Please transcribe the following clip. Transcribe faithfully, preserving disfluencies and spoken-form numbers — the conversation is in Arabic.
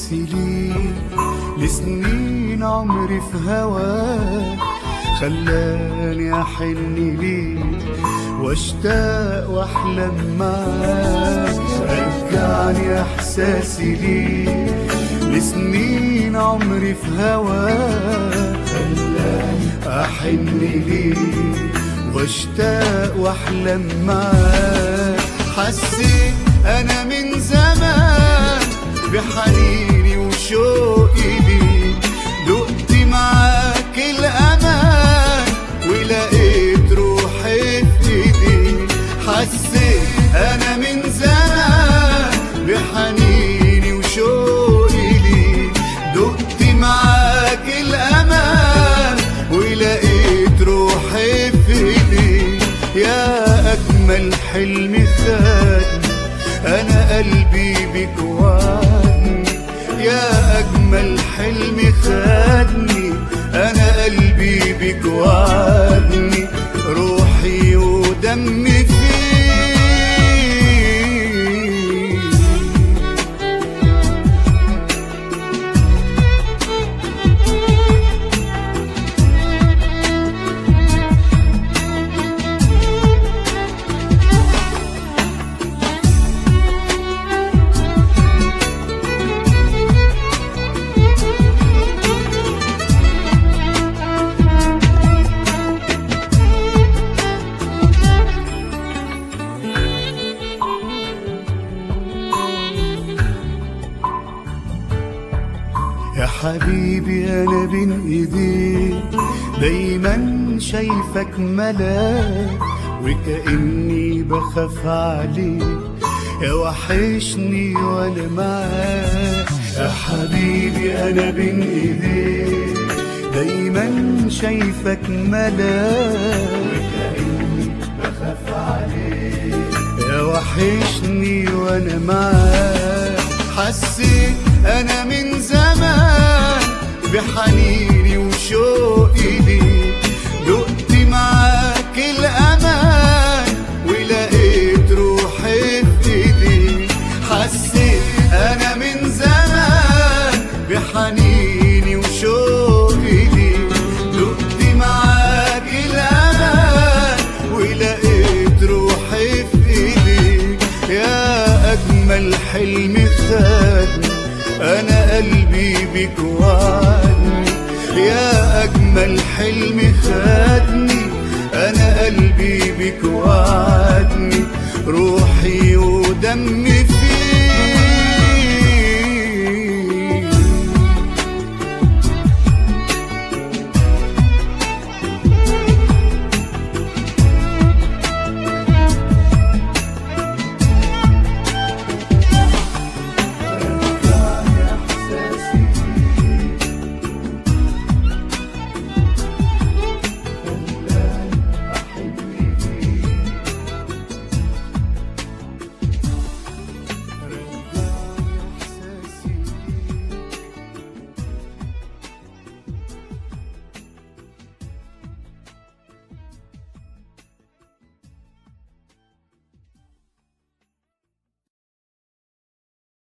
إحساسي ليك لسنين عمري في هواك خلاني أحن ليك واشتاق واحلم معاك. رجعني إحساسي ليك لسنين عمري في هواك خلاني أحن ليك واشتاق واحلم معاك. حسيت أنا من زمان بحنيني وشوقي ليك، دقت معاك الأمان ولقيت روحي في إيديك. حسيت أنا من زمان بحنيني وشوقي ليك، دقت معاك الأمان ولقيت روحي في إيديك. يا أجمل حلم فاتني أنا قلبي بيك وعدني، يا أجمل حلم خدني أنا قلبي بيك وعدني، روحي ودمي فيك. يا حبيبي أنا بين إيديك دايما شايفك ملاك وكأني بخاف عليك، يا وحشني وأنا معاك. يا حبيبي أنا بين إيديك دايما شايفك ملاك وكأني بخاف عليك، يا وحشني وأنا معاك. حسيت أنا من زمان بحنيني وشوقي ليك، دقت معاك الأمان ولقيت روحي في إيديك. حسيت أنا من زمان بحنيني وشوقي ليك، دقت معاك الأمان ولقيت روحي في إيديك. يا أجمل حلم خدني أنا قلبي بيك وعدني، يا أجمل حلم خدني أنا قلبي بيك وعدني، روحي ودمي